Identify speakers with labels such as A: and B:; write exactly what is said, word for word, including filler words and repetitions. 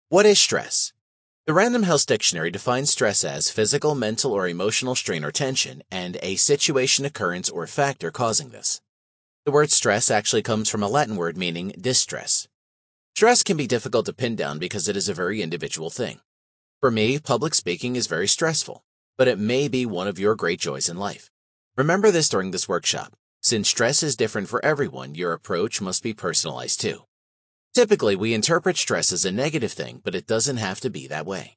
A: What is stress? The Random House Dictionary defines stress as physical, mental, or emotional strain or tension, and a situation, occurrence, or factor causing this. The word stress actually comes from a Latin word meaning distress. Stress can be difficult to pin down because it is a very individual thing. For me, public speaking is very stressful, but it may be one of your great joys in life. Remember this during this workshop. Since stress is different for everyone, your approach must be personalized too. Typically, we interpret stress as a negative thing, but it doesn't have to be that way.